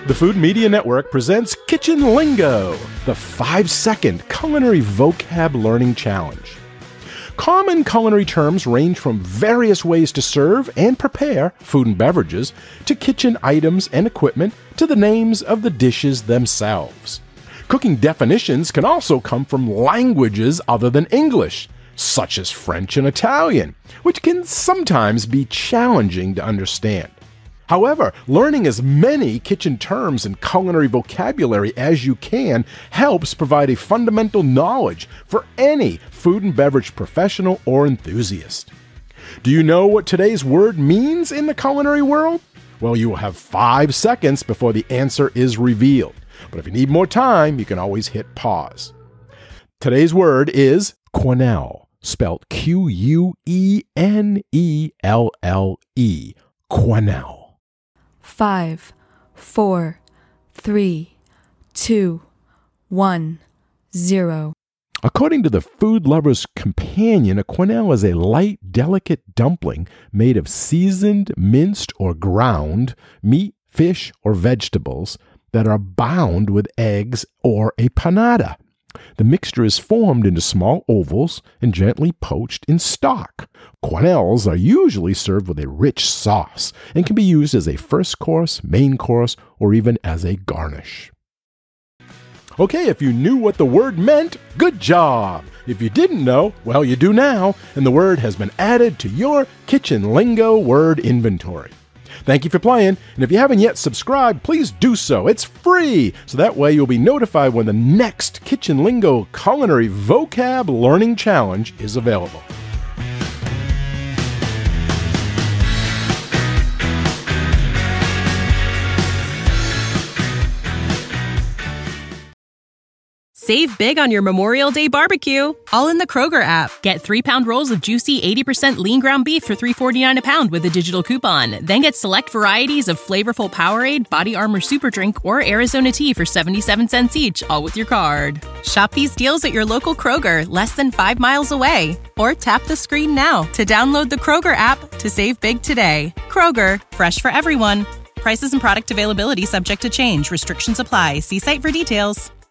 The Food Media Network presents Kitchen Lingo, the 5-second culinary vocab learning challenge. Common culinary terms range from various ways to serve and prepare food and beverages, to kitchen items and equipment, to the names of the dishes themselves. Cooking definitions can also come from languages other than English, such as French and Italian, which can sometimes be challenging to understand. However, learning as many kitchen terms and culinary vocabulary as you can helps provide a fundamental knowledge for any food and beverage professional or enthusiast. Do you know what today's word means in the culinary world? Well, you will have 5 seconds before the answer is revealed. But if you need more time, you can always hit pause. Today's word is quenelle, spelled Quenelle. Quenelle. 5, 4, 3, 2, 1, 0. According to the Food Lover's Companion, a quenelle is a light, delicate dumpling made of seasoned, minced, or ground meat, fish, or vegetables that are bound with eggs or a panada. The mixture is formed into small ovals and gently poached in stock. Quenelles are usually served with a rich sauce and can be used as a first course, main course, or even as a garnish. Okay, if you knew what the word meant, good job! If you didn't know, well, you do now, and the word has been added to your Kitchen Lingo word inventory. Thank you for playing, and if you haven't yet subscribed, please do so. It's free, so that way you'll be notified when the next Kitchen Lingo Culinary Vocab Learning Challenge is available. Save big on your Memorial Day barbecue, all in the Kroger app. Get 3-pound rolls of juicy 80% lean ground beef for $3.49 a pound with a digital coupon. Then get select varieties of flavorful Powerade, Body Armor Super Drink, or Arizona tea for 77 cents each, all with your card. Shop these deals at your local Kroger, less than 5 miles away. Or tap the screen now to download the Kroger app to save big today. Kroger, fresh for everyone. Prices and product availability subject to change. Restrictions apply. See site for details.